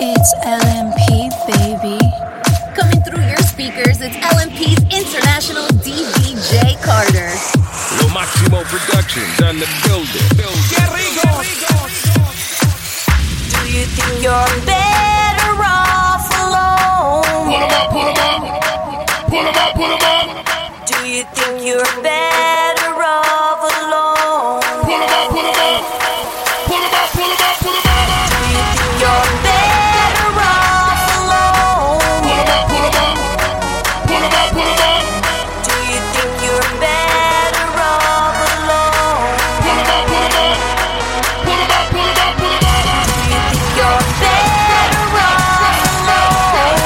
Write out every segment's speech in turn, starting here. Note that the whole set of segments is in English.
It's LMP, baby. Coming through your speakers, it's LMP's International DJ Carter. Lo Máximo Productions on the building. ¡Qué rico! Do you think you're better off alone? Pull 'em up, pull 'em up. Pull 'em up, pull 'em up. Do you think you're better off alone? Pull 'em up, pull 'em up. Pull 'em up, pull 'em up, pull 'em up. Do you think you're better off alone? Pull 'em up, pull 'em up. Pull 'em up, pull 'em up. Do you think you're better off alone? Pull 'em up, pull 'em up. Pull 'em up, pull 'em up, pull 'em up. Do you think you're better off alone?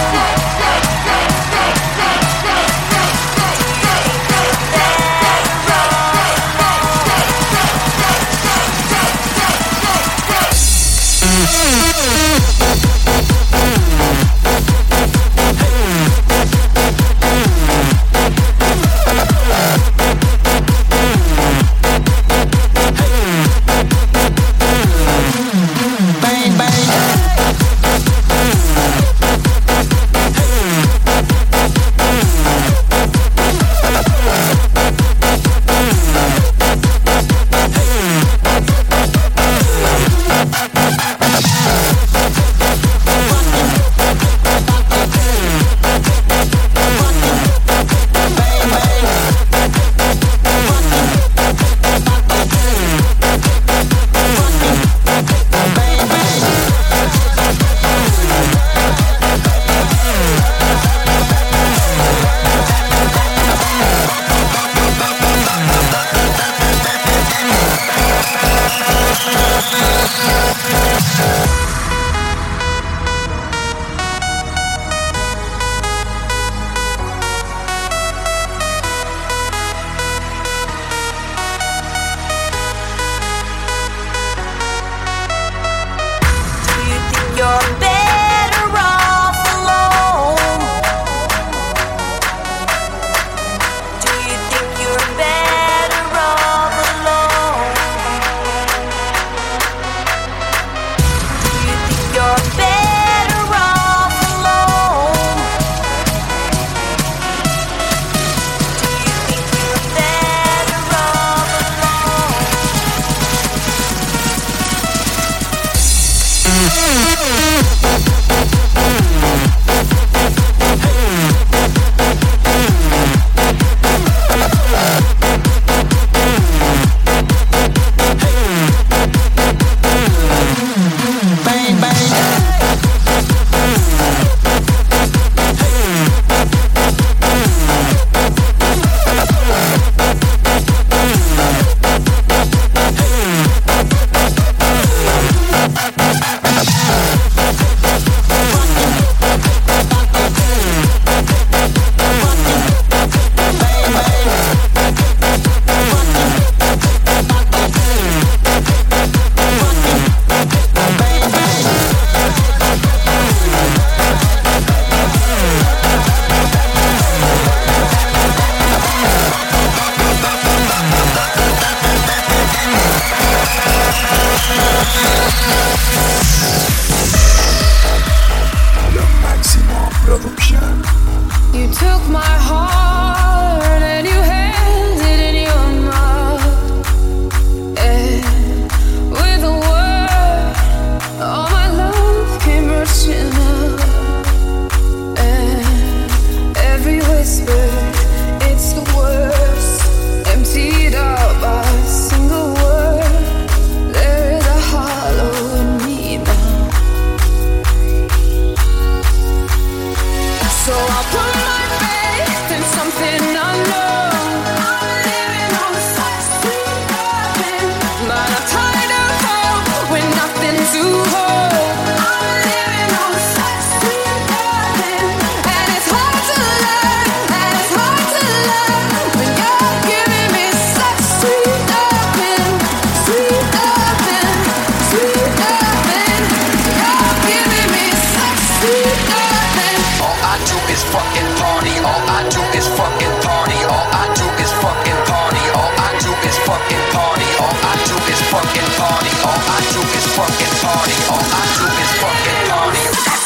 fucking party. All I do is fucking party. All I do is fucking party.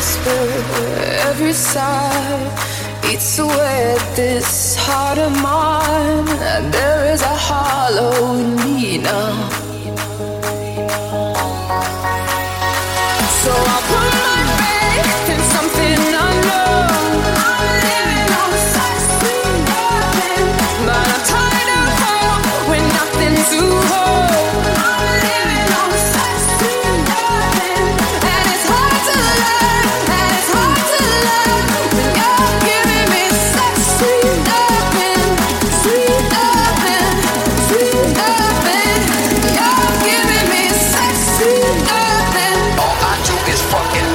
whisper, every sigh eats away at this heart of mine, and there is a hollow in me now. So I'll put my faith in something unknown. I'm living on such sweet nothing, but I'm tired of hope with nothing to hold. I'm living on such sweet nothing, and it's hard to learn, and it's hard to learn when you're giving me such sweet nothing, sweet nothing, sweet nothing. You're giving me such sweet nothing. All I do is fucking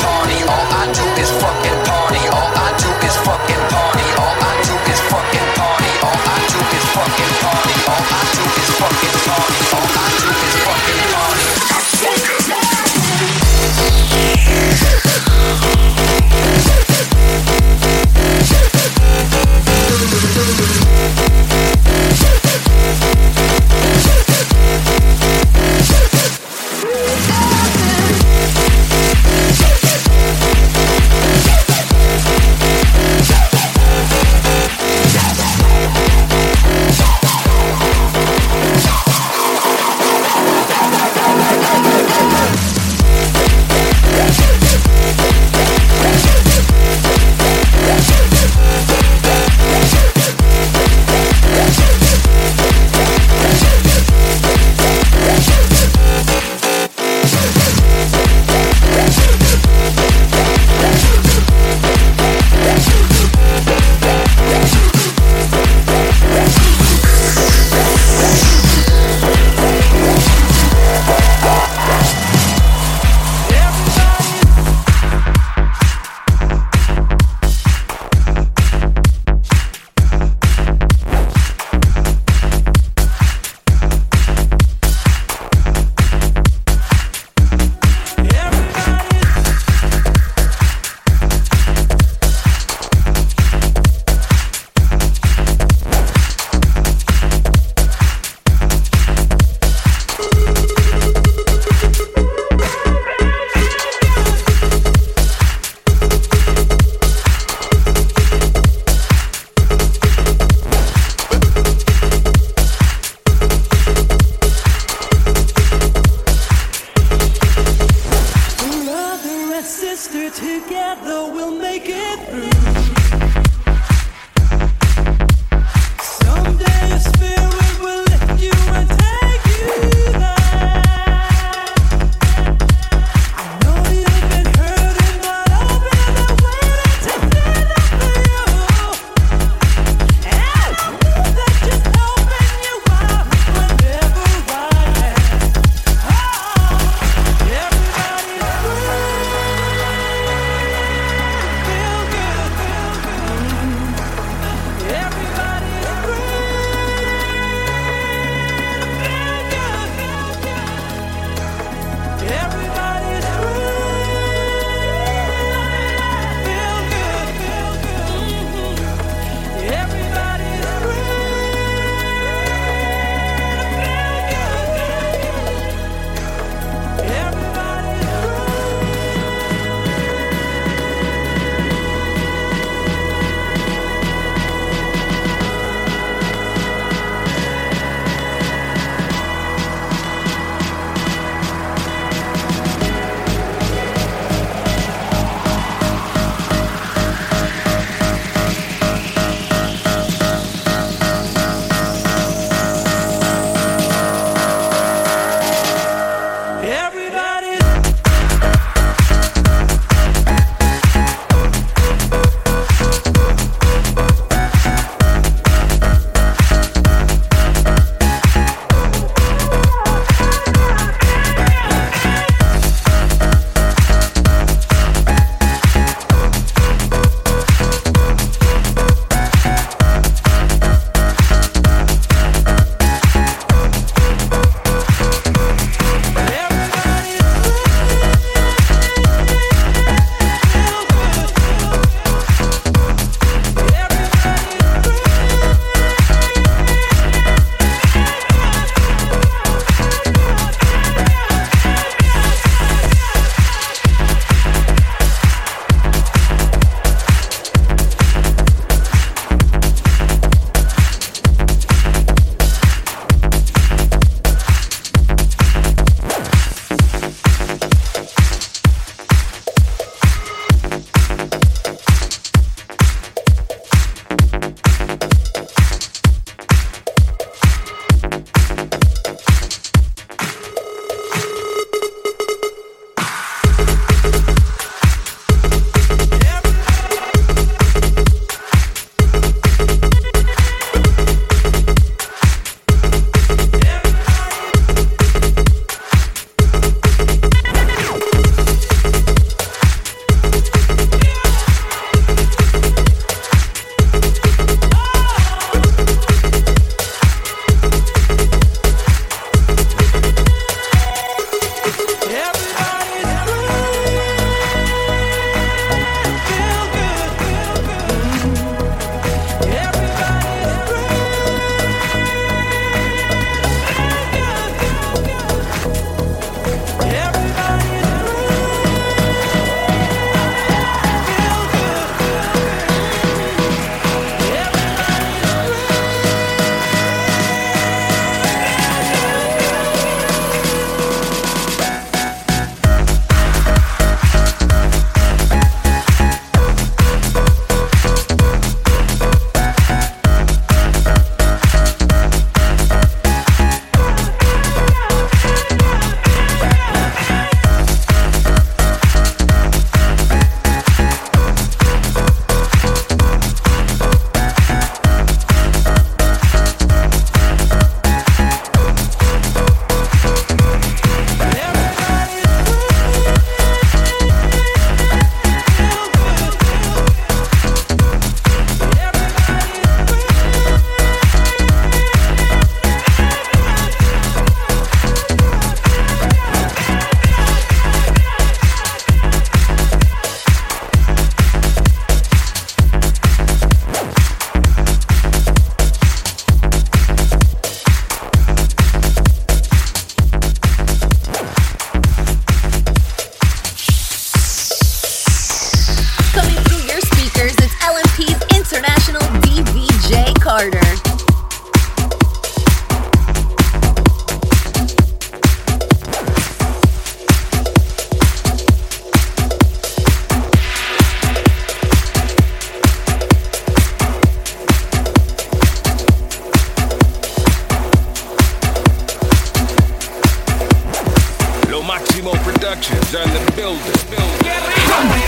Lo Maximo Productions on the building.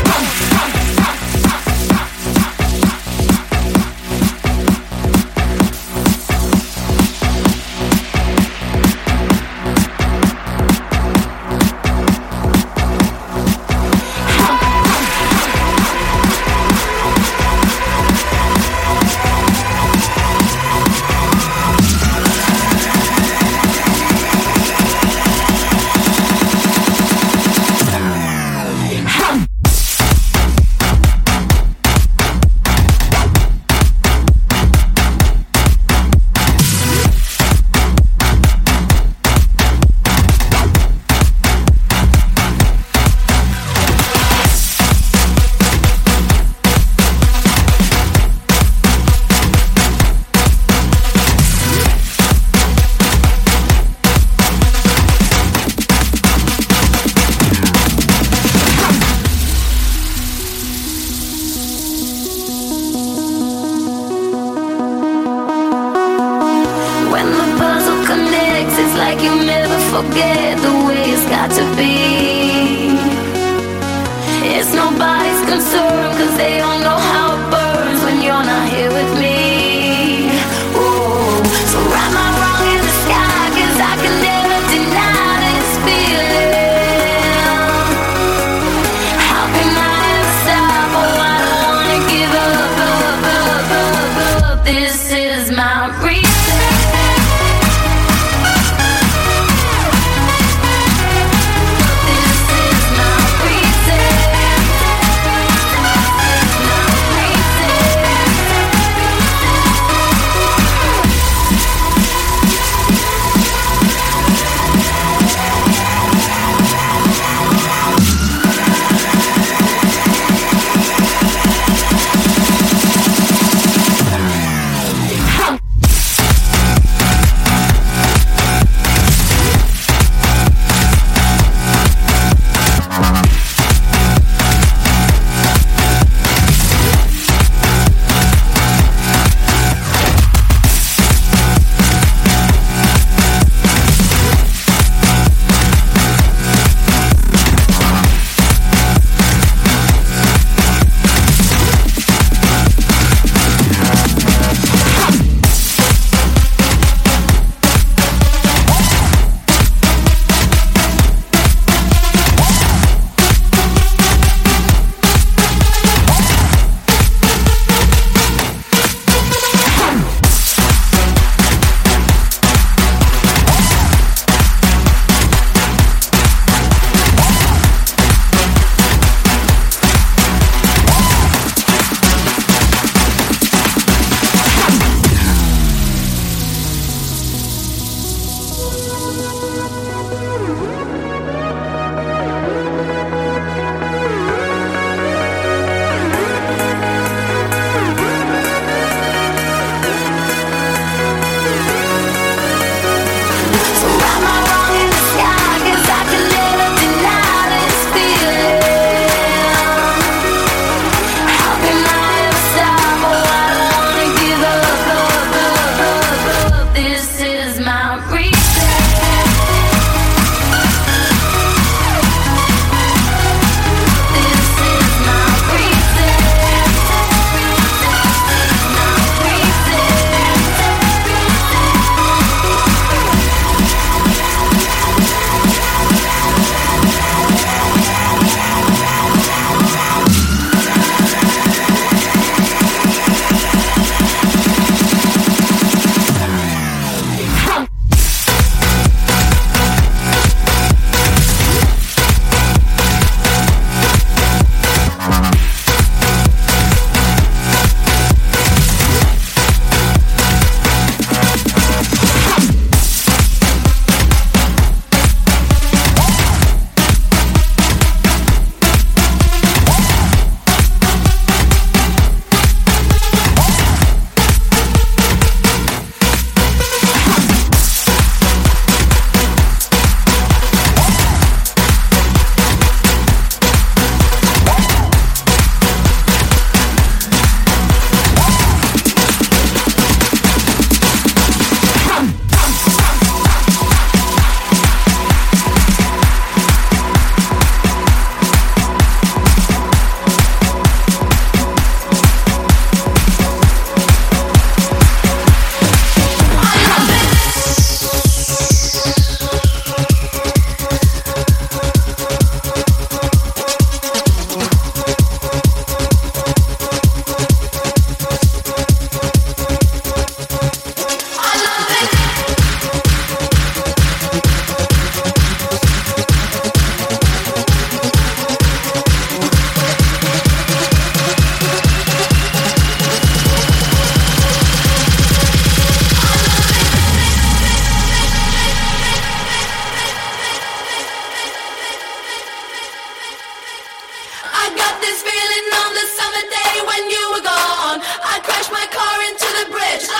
Forget the way it's got to be. It's nobody's concern, 'cause they all know how it burns when you're not here with me. Oh, so write my wrong in the sky, 'cause I can never deny this feeling. How can I ever stop? Oh, I don't wanna give up. This is my reason. This is my reason.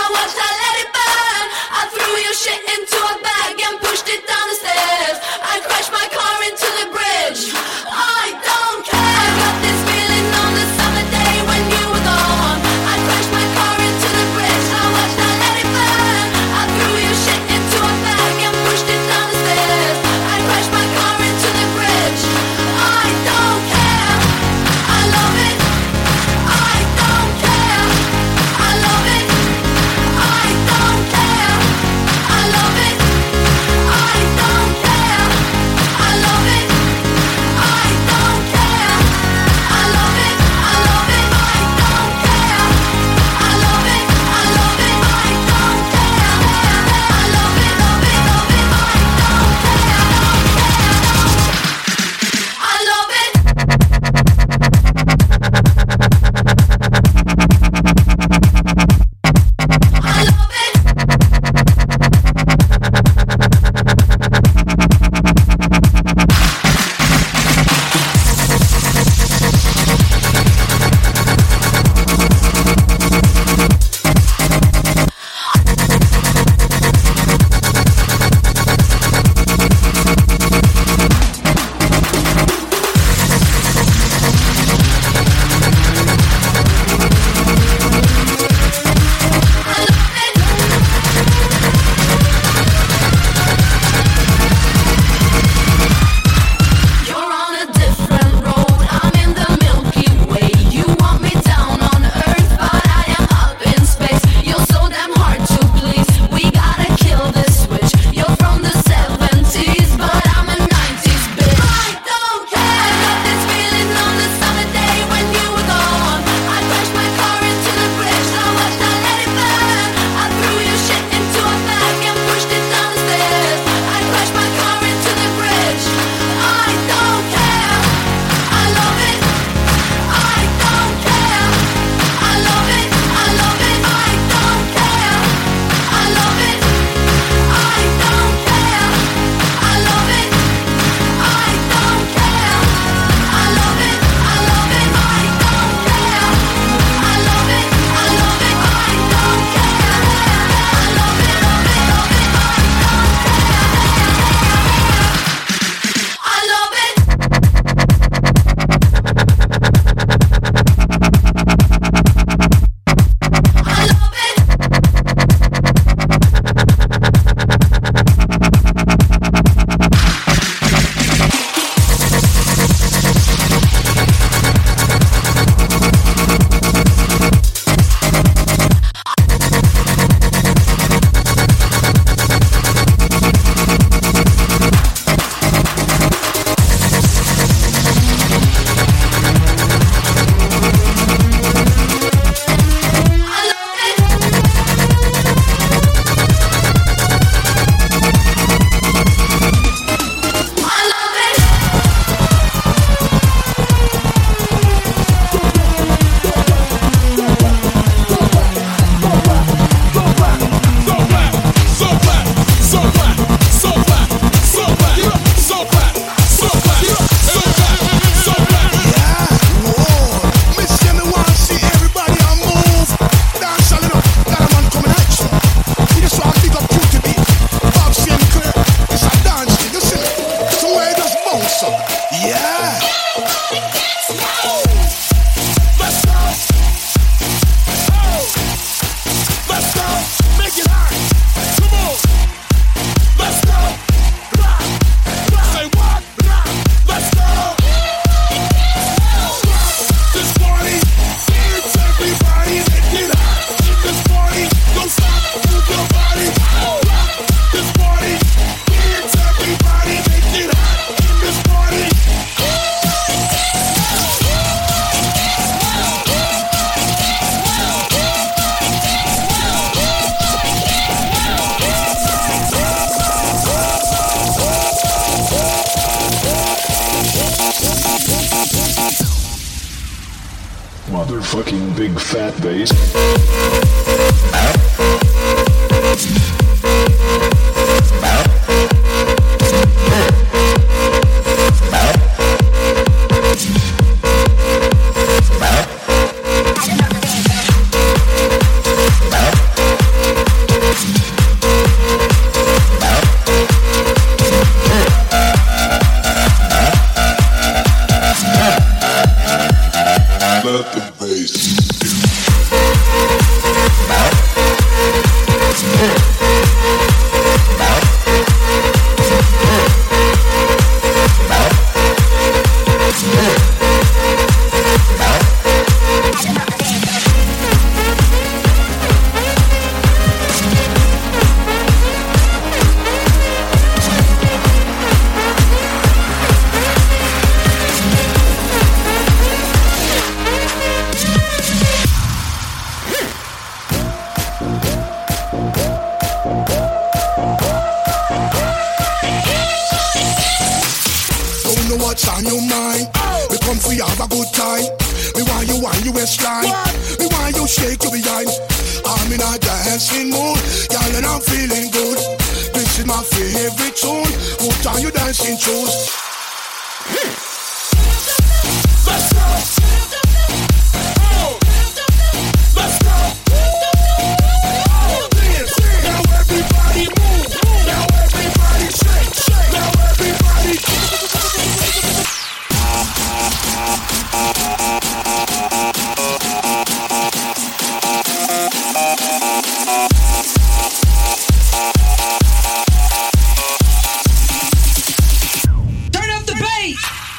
Motherfucking big fat bass. what's on your mind. We come for you have a good time. Me want you waistline. Me want you shake your behind. I'm in a dancing mood, girl, and I'm feeling good. This is my favorite tune. Put on your dancing shoes. Let's go. Oh. Let's go. Oh, dance. Now everybody move. Now everybody shake. Now everybody. Turn up the bass.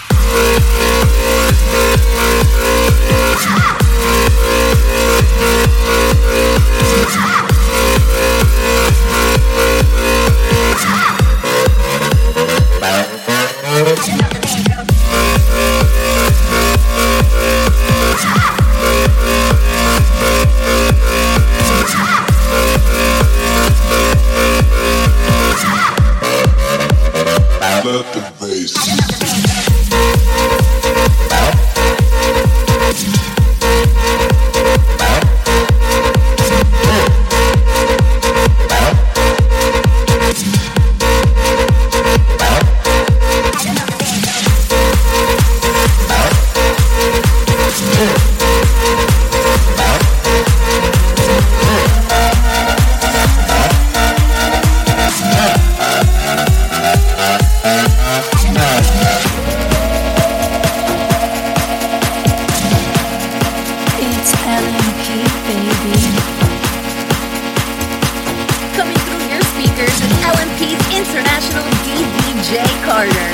Let the bass. It's LMP, baby. Coming through your speakers is LMP's International DVJ Carter.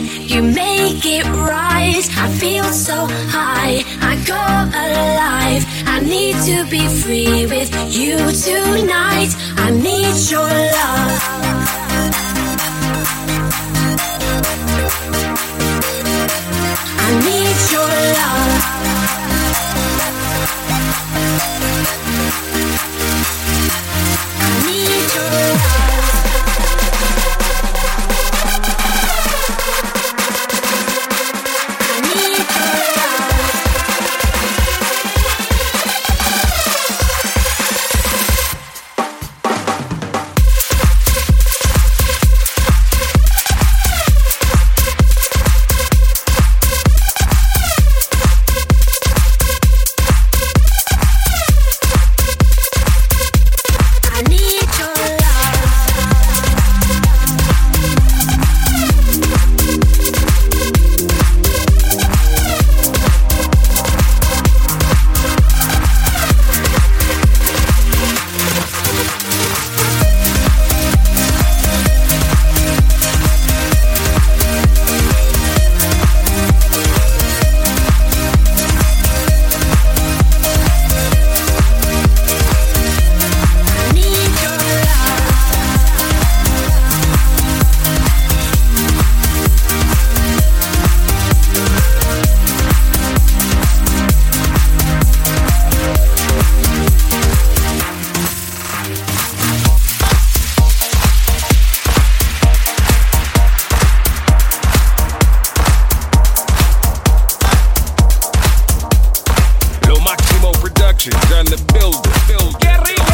You make it right. I feel so high. I go alive. I need to be free with you tonight. I need your love. I need your love. I need your love. I need your love. Done the building. ¡Qué rico!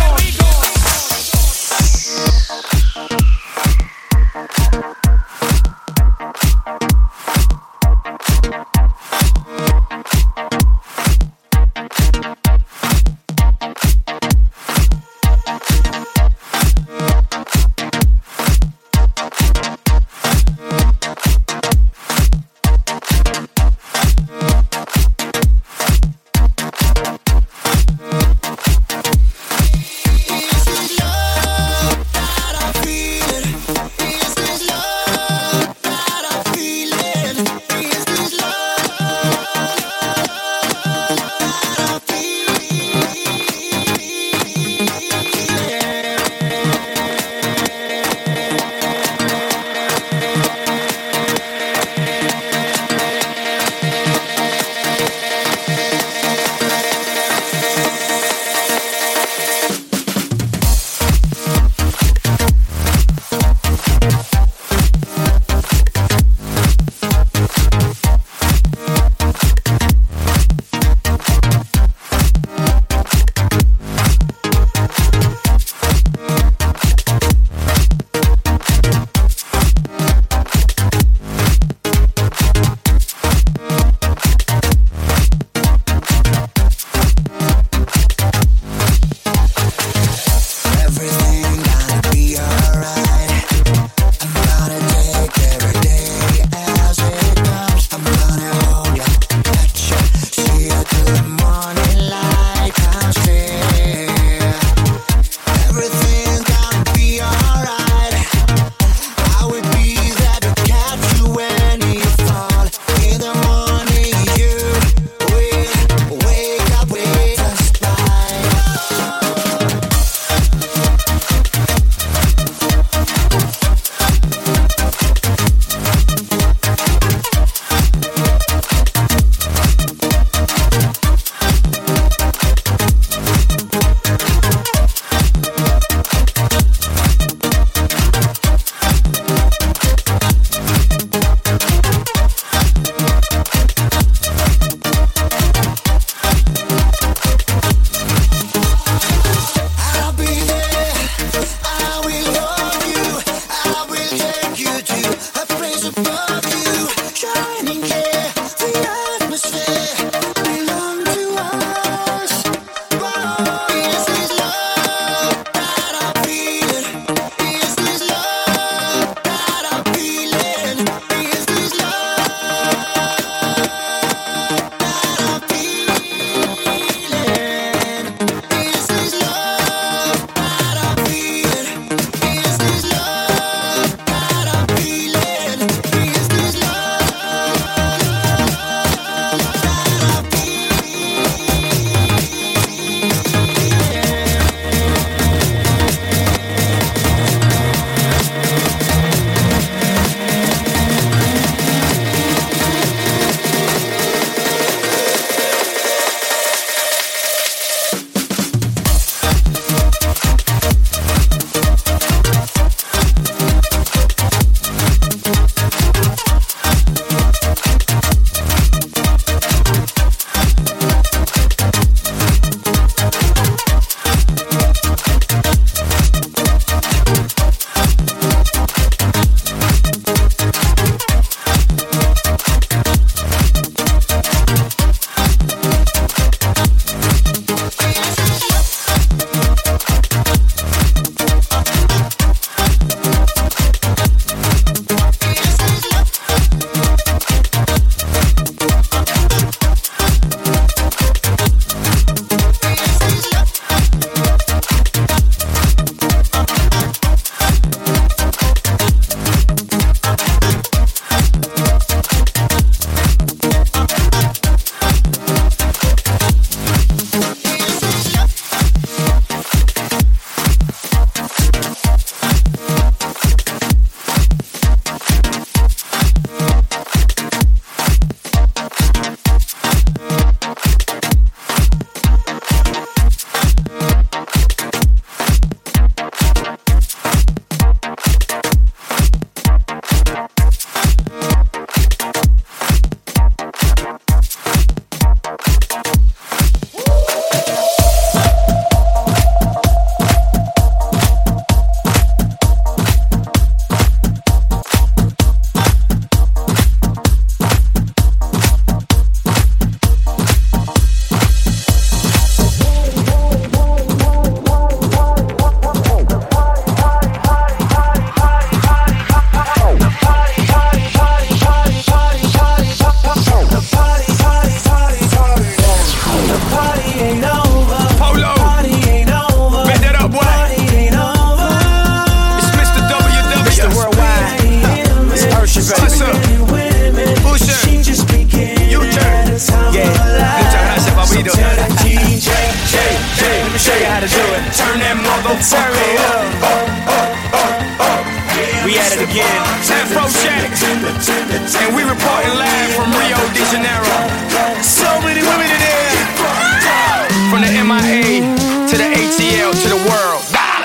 me show you how to do it. Turn that motherfucker up. We at it again. Afrojack. And we reporting live from Rio de Janeiro. So many women in there. From the MIA to the ATL to the world.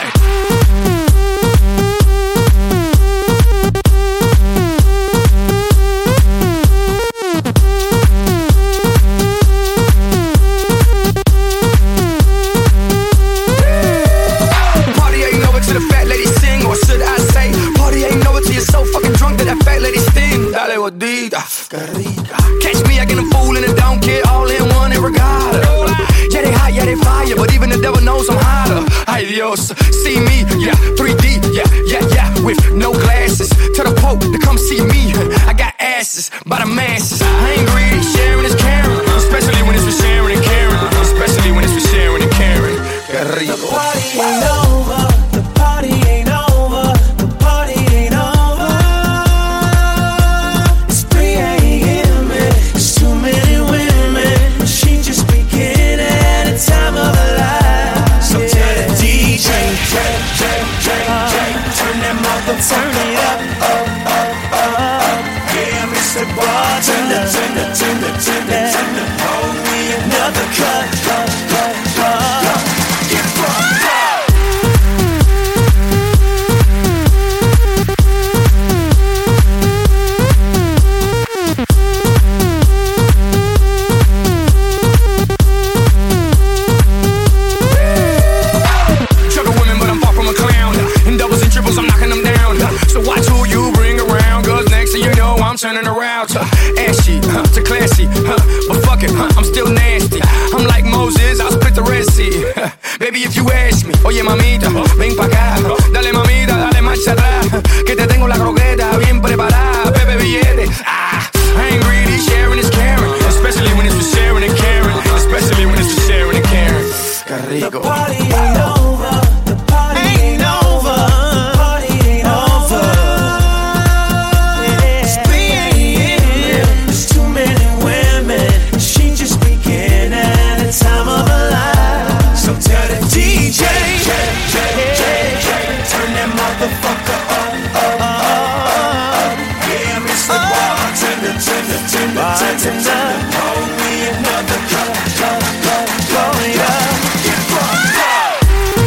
Catch me acting a fool and I don't care, all in one and regatta. Yeah, they hot, yeah, they fire, but even the devil knows I'm hotter. Ay Dios, see me, yeah, 3D, yeah, with no glasses. Tell the Pope to come see me. I got asses by the masses. I ain't greedy, sharing is caring. Especially when it's for sharing and caring. Especially when it's for sharing and caring. The party ain't over. The party ain't over. The party ain't over. It's 3 a.m. It's too many women. She just beginning at a time of her life. So tell the DJ, turn that mother, turn it up. Yeah, Mr. Bartender, tender. Hold me another cut. Turning around to ashy, to classy, but fuck it, I'm still nasty. I'm like Moses, I'll split the Red Sea. Baby, if you ask me, oye mamita, ven pa' acá. Dale mamita, dale marcha atrás, que te tengo la croqueta bien preparada. Pepe billete, I ain't greedy, sharing is caring. Especially when it's for sharing and caring. Especially when it's for sharing and caring. Qué rico. The party ain't over, the party ain't over. Time of her life. So tell the DJ, turn that motherfucker up. Yeah, Mr. Bartender, hold me another cup. Blow it up.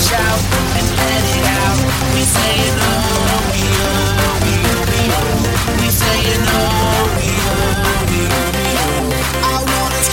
shout and let it out. We saying oh, we oh, we oh, we oh. We saying oh, we oh, we oh, we oh. I wanna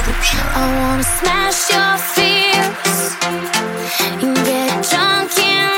I wanna smash your fears and get drunk in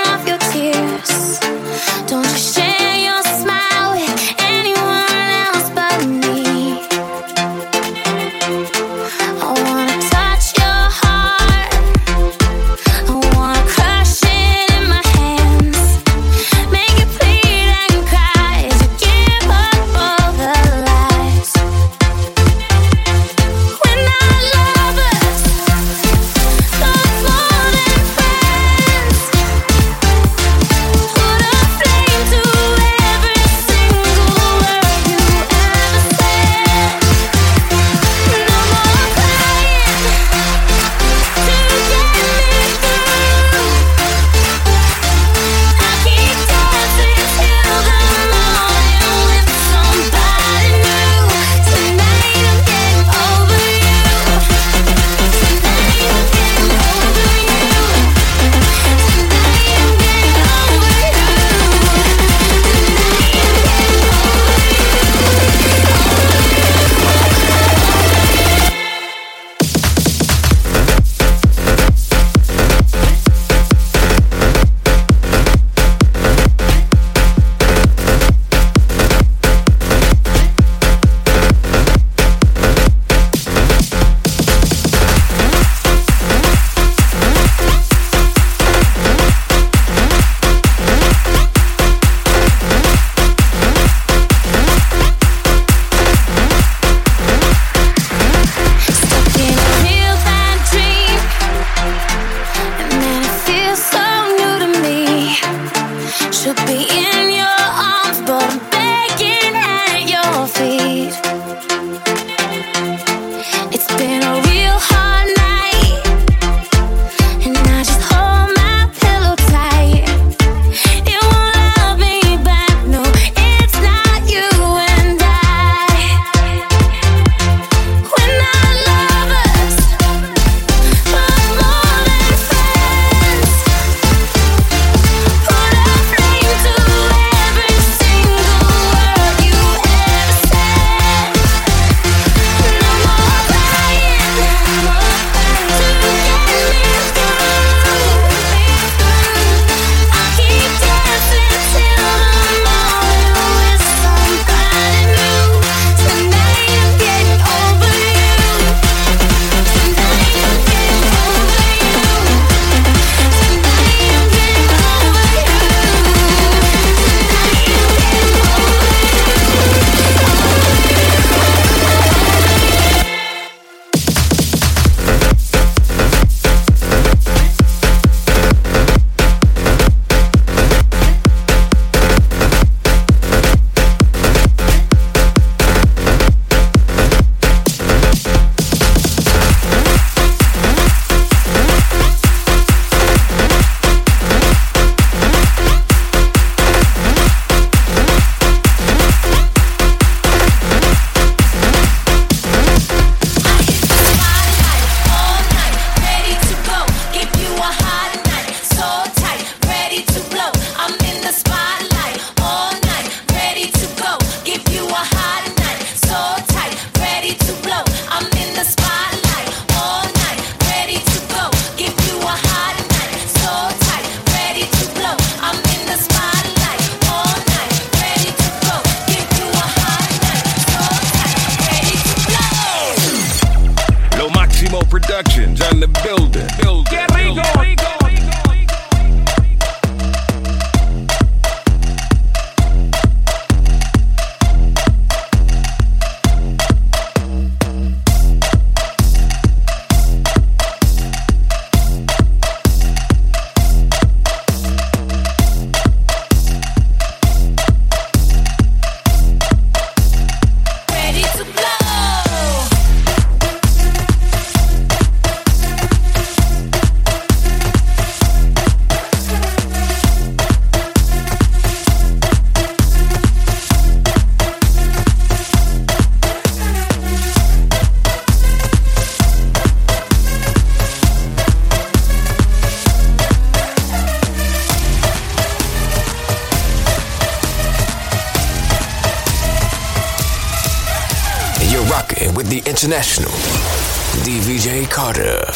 rocking with the international DVJ Carter.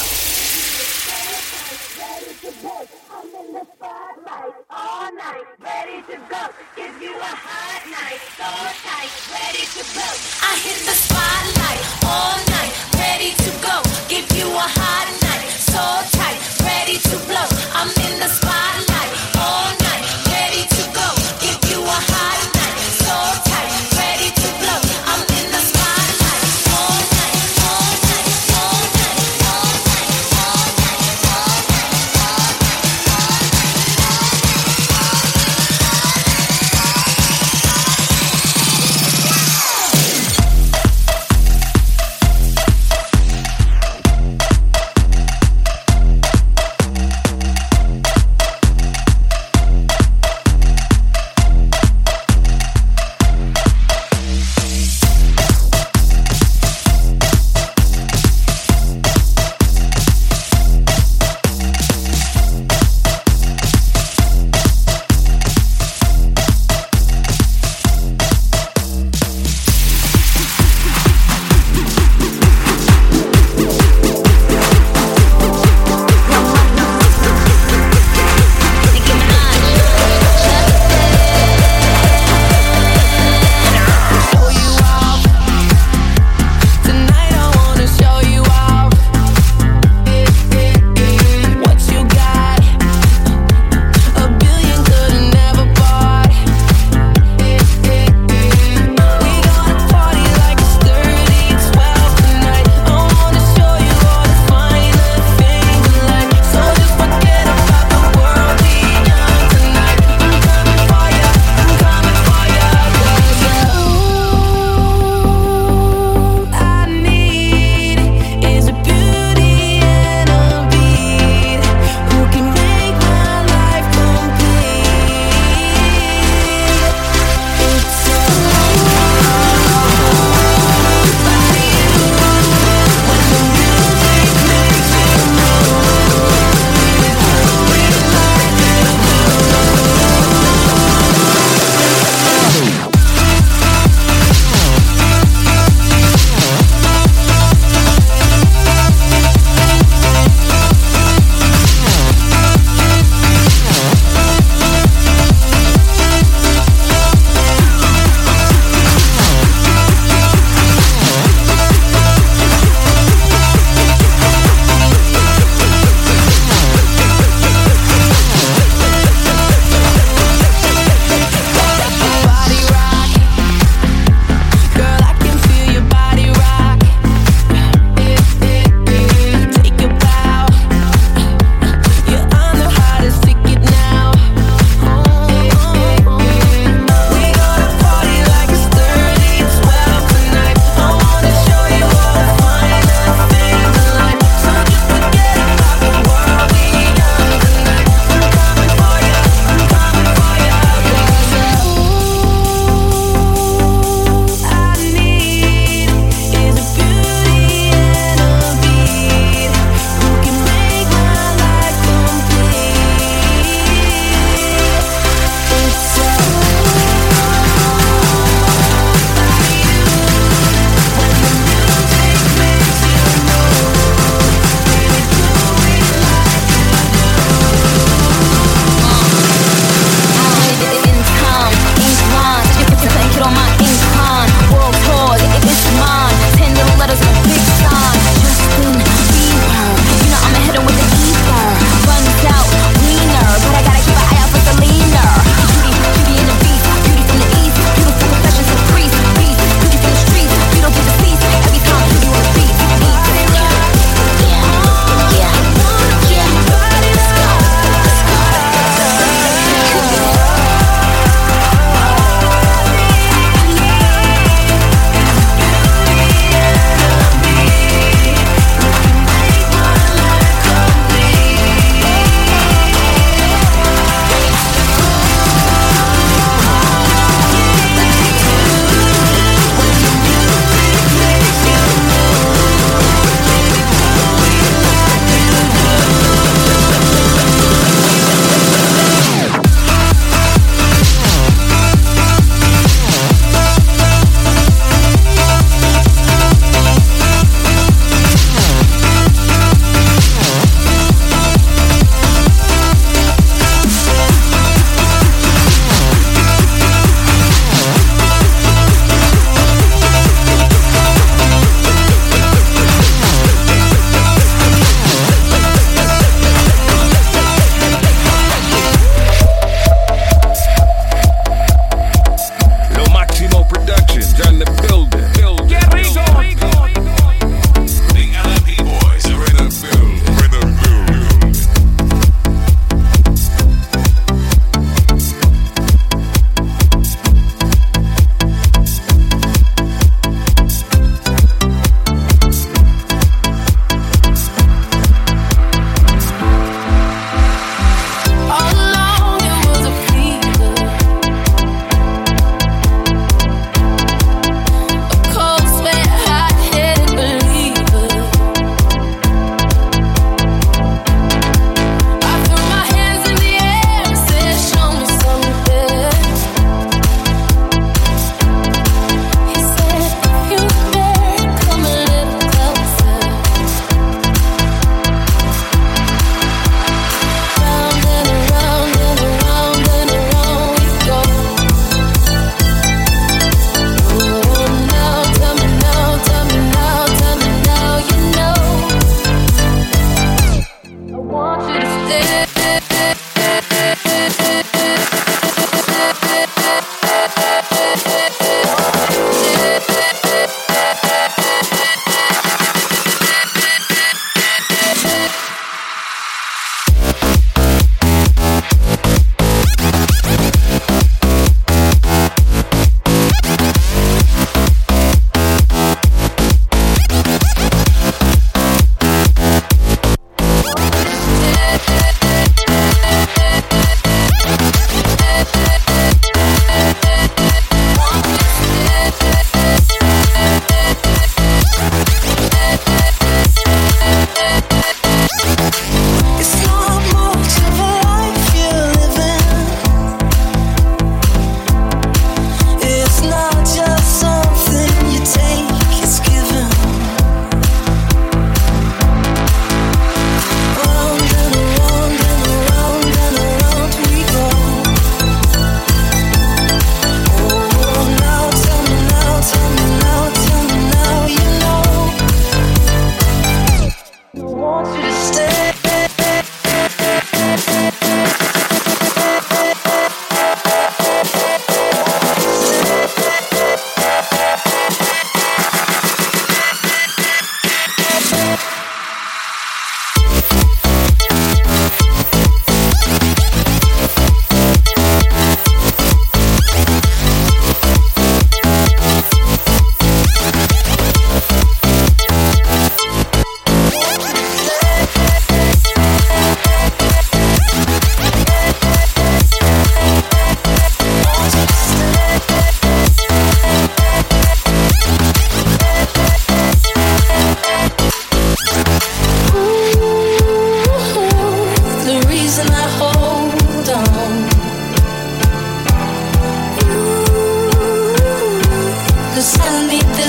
I hit the spotlight all night, ready to go. Give you a hot night, so tight, ready to blow. I'm in the spotlight all night, ready to go. Give you a hot night, so tight, ready to blow. I'm in the spotlight all night, all night, all night, all night, all night, all night, all night, all night.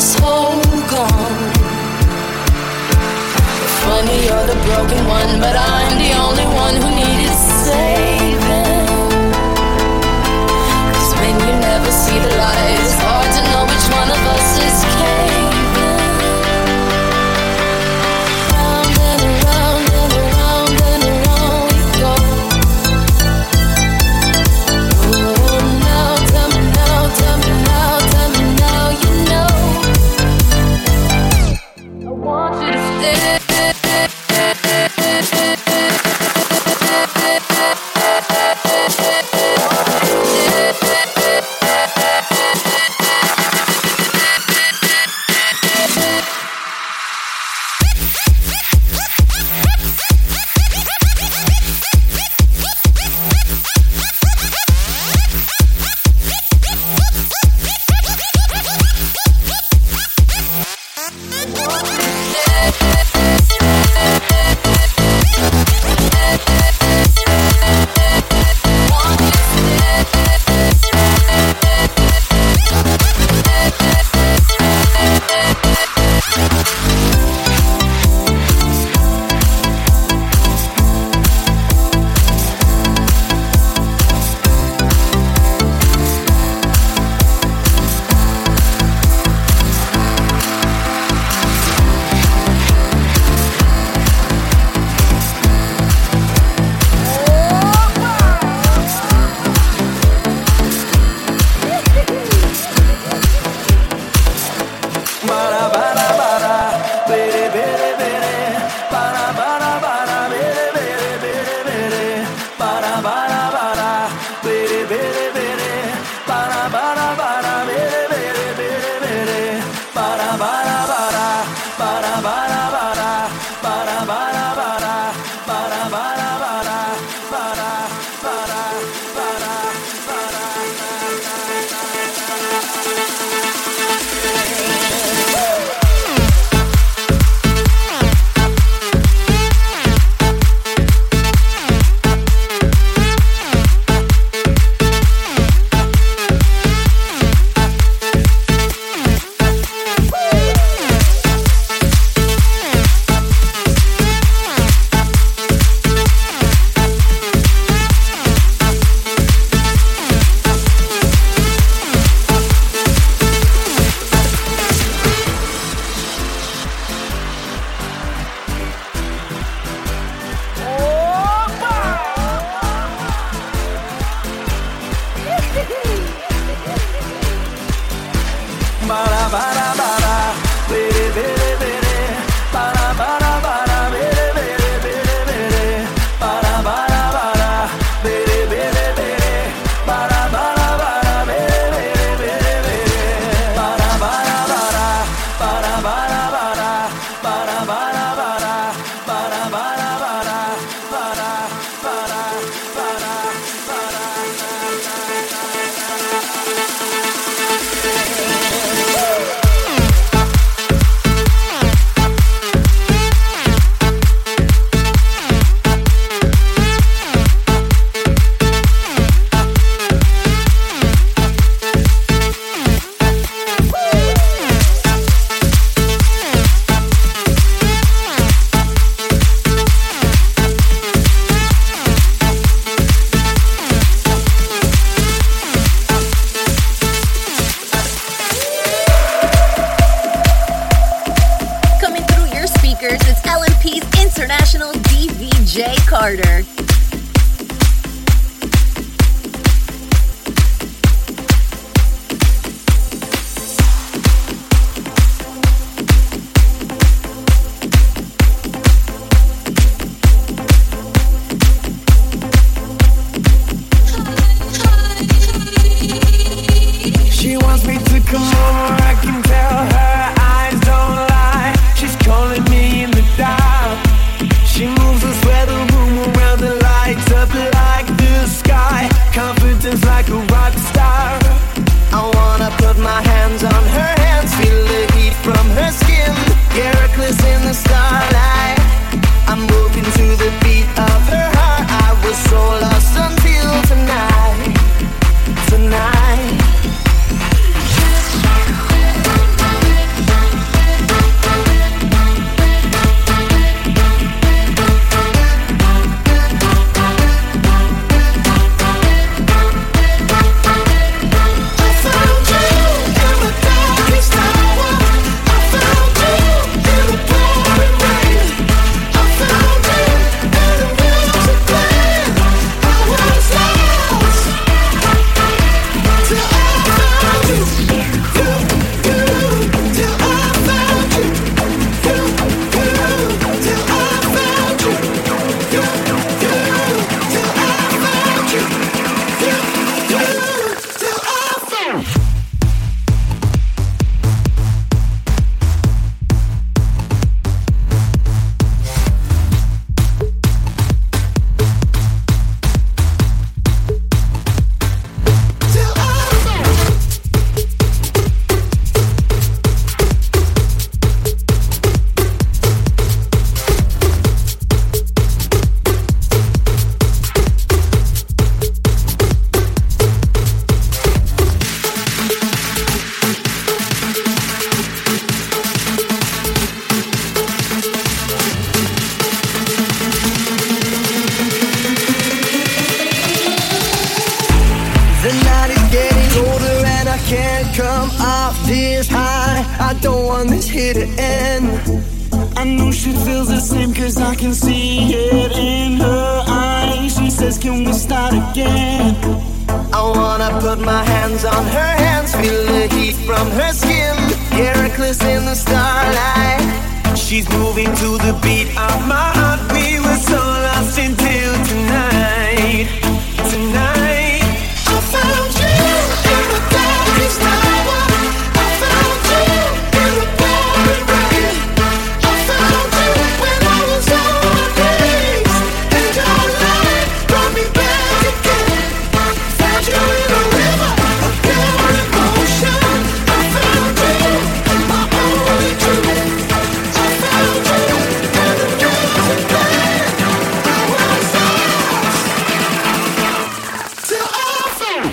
this whole gone. Funny, you're the broken one, but I'm the only one who needed saving. 'Cause when you never see the light, it's hard to know which one of us is caving. Round and around and around and around we go. Oh, now tell me now, tell me now, tell me now you know. I want you to stay. Carter. She wants me to come over, I can tell her eyes don't lie. She's calling me in the dark. She moves us where the room around the light. this high, I don't want this here to end. I know she feels the same, cause I can see it in her eyes. She says, can we start again? I wanna put my hands on her hands, feel the heat from her skin. Yeah, reckless in the starlight. She's moving to the beat of my heart. We were so lost until tonight. Tonight, I found you in the darkest hour. I found you in the pouring rain. I found you when I was on my knees, and your light brought me back again. Found you in a river of pure emotion. I found you in my only truth. I found you in the music playing. I was lost till I found.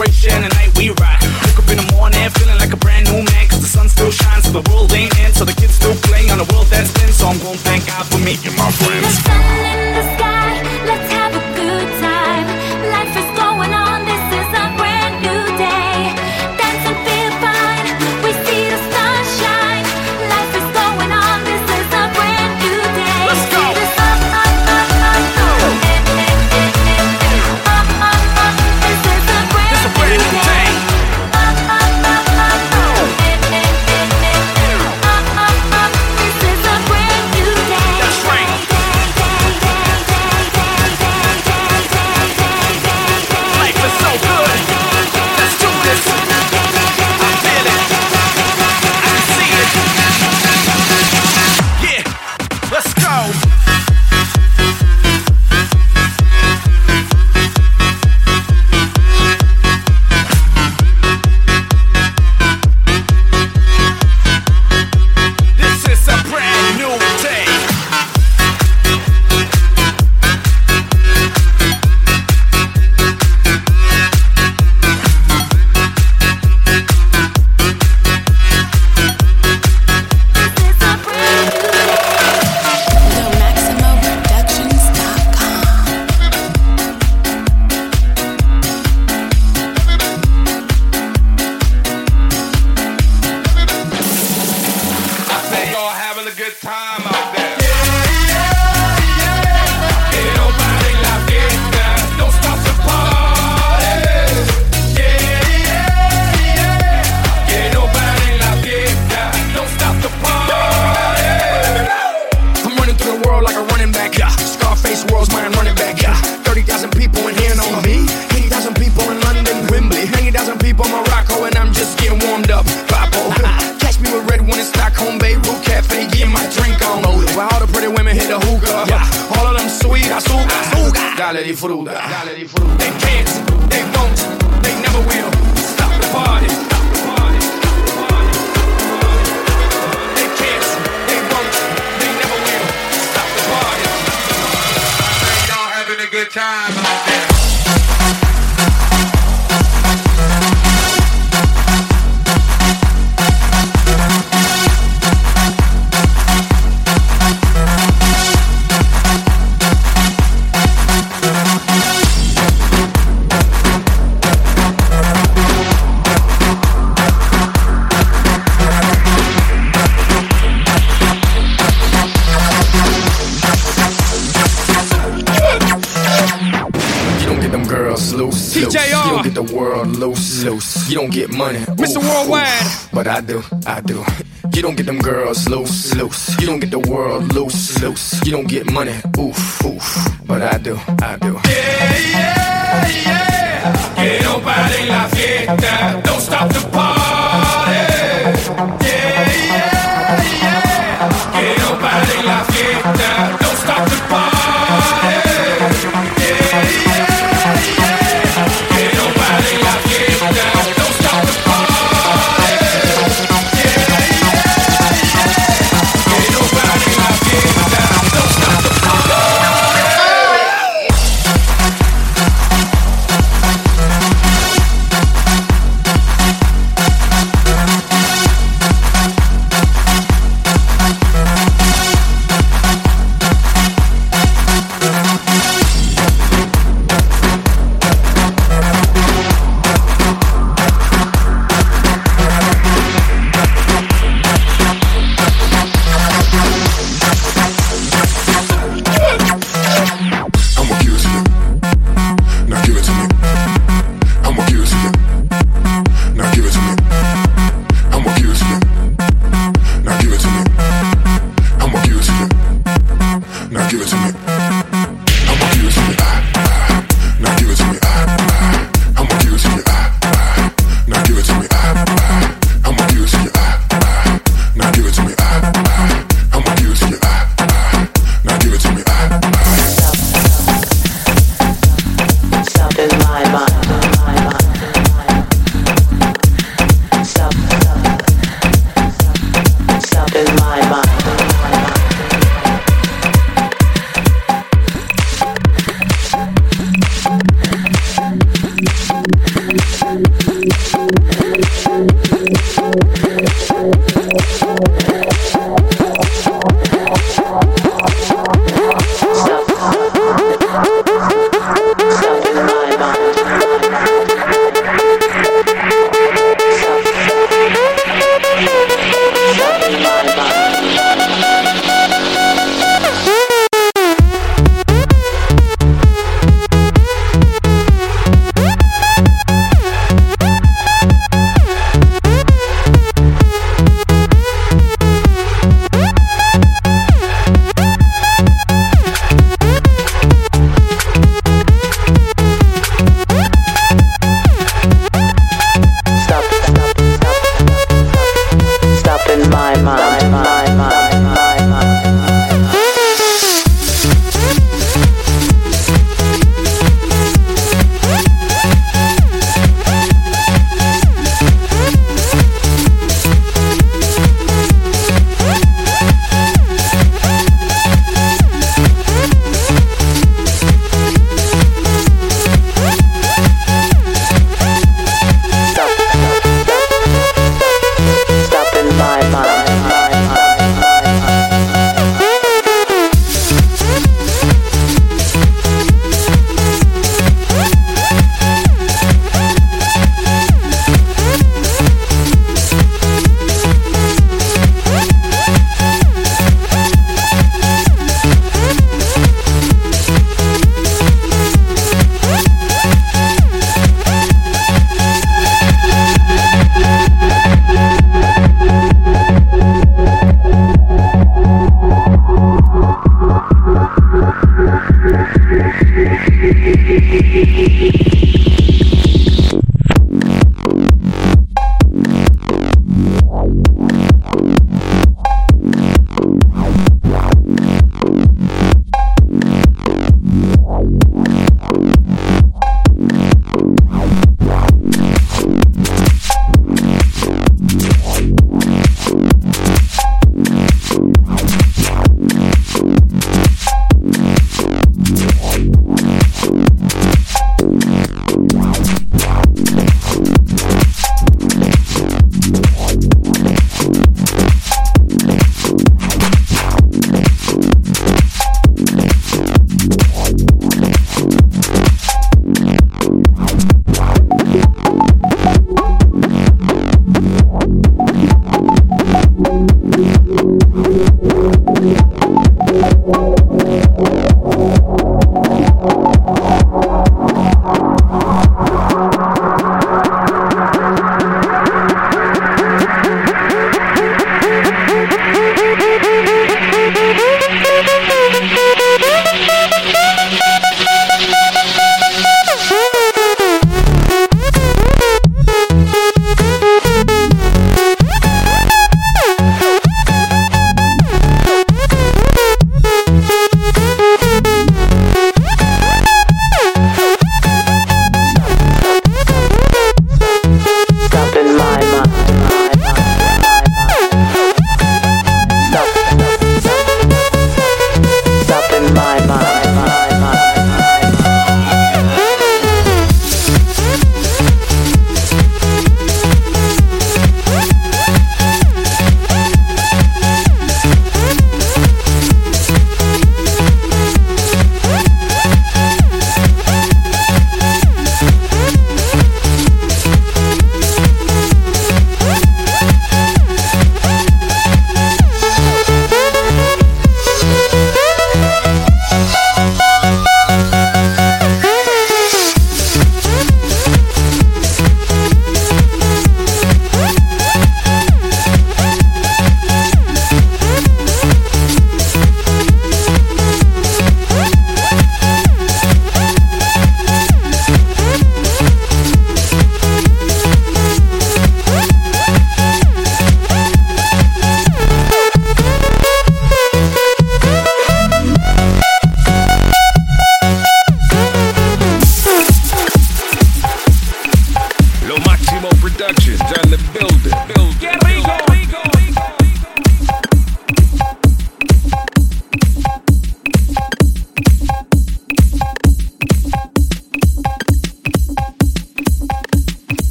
celebration, and night we ride. Wake up in the morning, feeling like a brand new man, cause the sun still shines, so the world ain't in, so the kids still play on a world that's spin. So I'm gonna thank God for me and my friends. The sun in the sky, let's have a good time. Life is going on, this is a brand new day. Dance and feel fine, we see the sunshine. Life is going on, this is a brand new day. Let's go. The sun, this is a brand new day. This is a brand new day. That's right. Life is so good. Let's do this. I feel it. I can see it. Yeah, let's go. This is a brand new day. I say y'all having a good time out there. Que no pare la fiesta, don't stop the party. Que no pare la fiesta, don't stop the party. I'm running through the world like a running back. Scarface world's mine running back. 30,000 people in here know me. 80,000 people in London, Wembley. 90,000 people in Morocco, and I'm just getting warmed up. Papo. Catch me with red one in Stockholm, Beirut Cafe, getting my drink on. While all the pretty women hit the hookah. All of them sweet, azúcar. Dale disfruta. They can't, they won't, they never will stop the party. They can't, they won't, they never will stop the party. Y'all having a good time out there. You don't get them girls loose. TJR. You don't get the world loose. You don't get money. Mr. Worldwide. But I do. You don't get them girls loose. You don't get the world loose. You don't get money. Oof. But I do. Yeah. Que no pare la fiesta. Don't stop the party. Yeah. Que no pare la fiesta. Don't stop the party.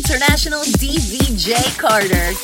International DVJ Carter.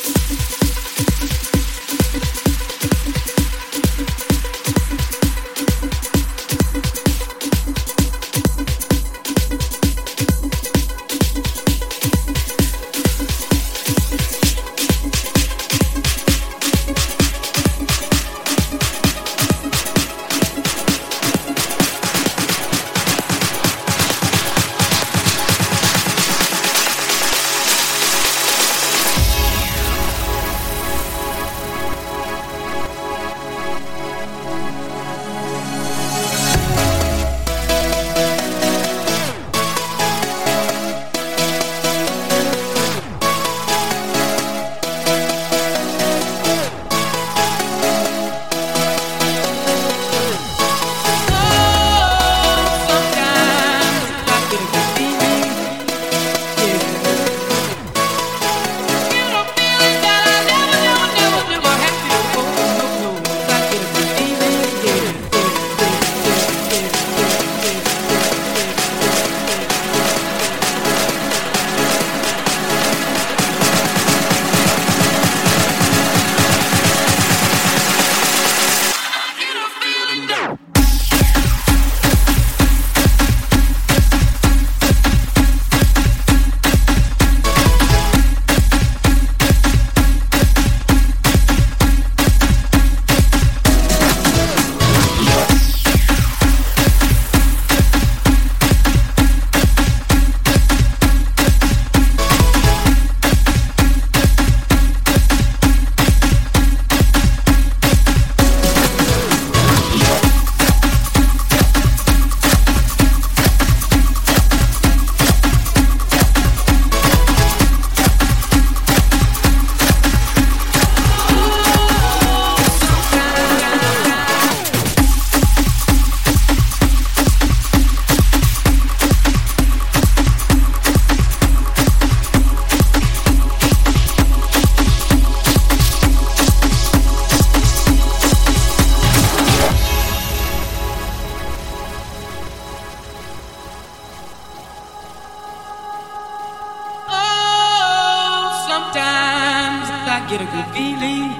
get a good feeling,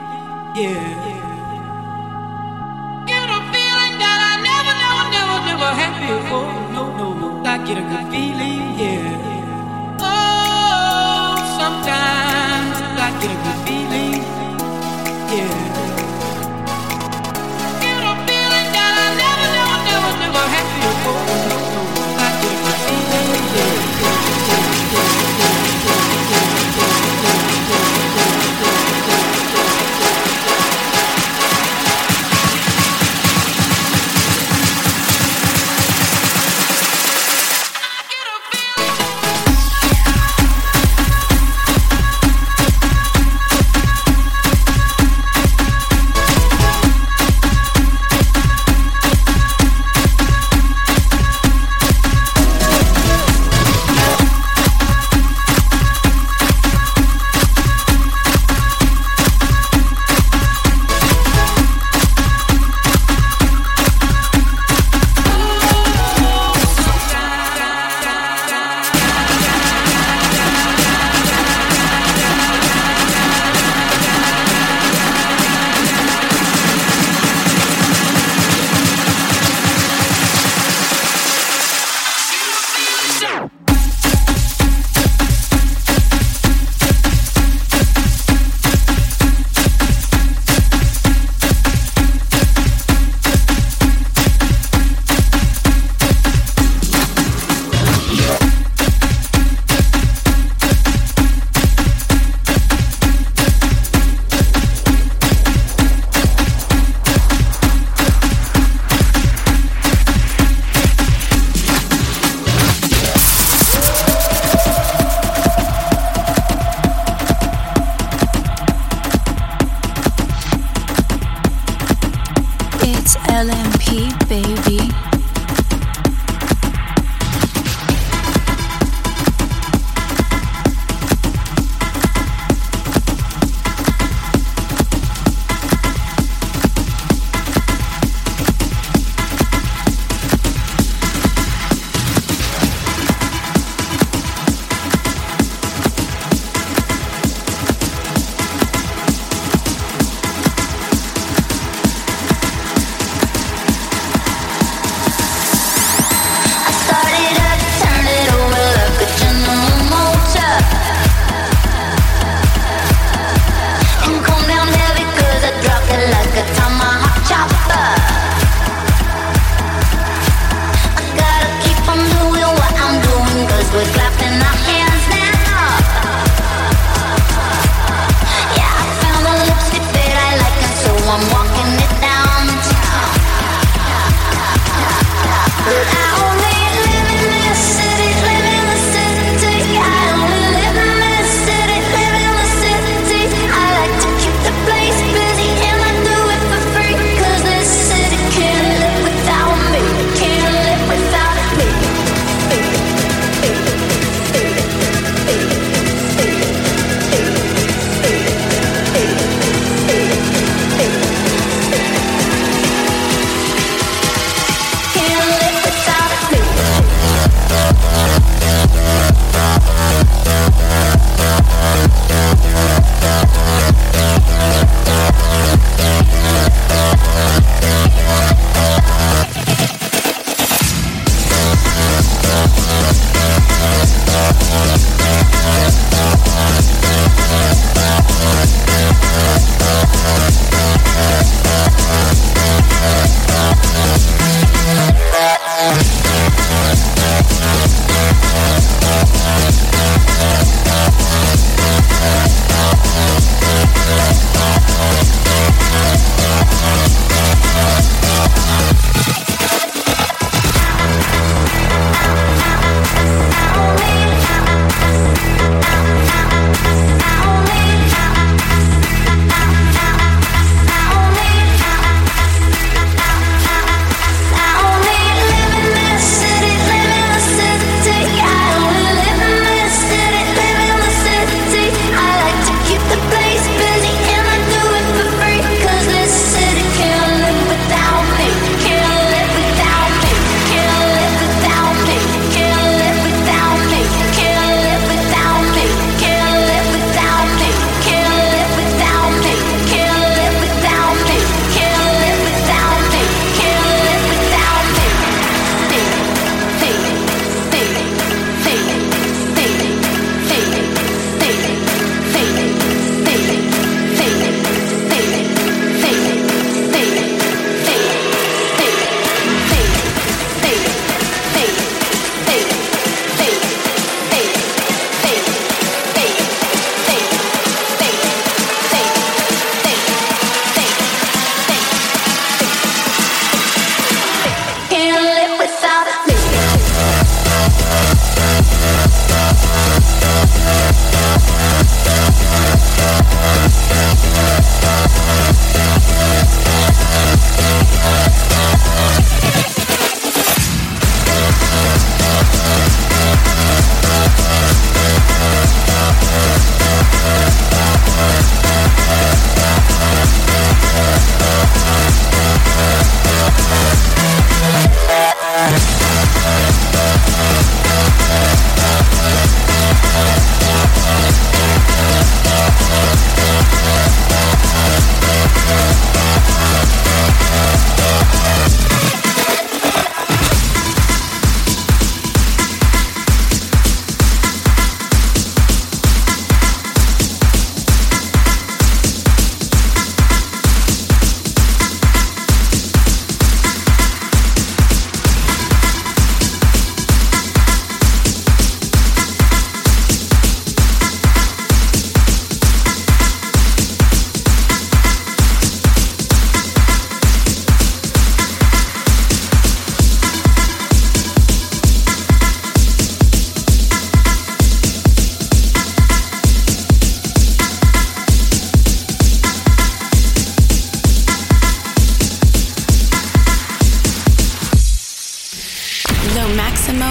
yeah. Get a feeling that I never had before. No, I get a good feeling, yeah. Oh, sometimes I get a good feeling, yeah. Get a feeling that I never had before. No, I get a good feeling, yeah.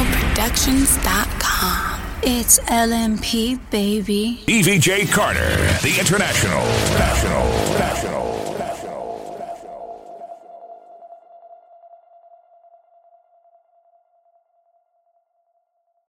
DivijayProductions.com. It's LMP, baby. DVJ Carter, the international.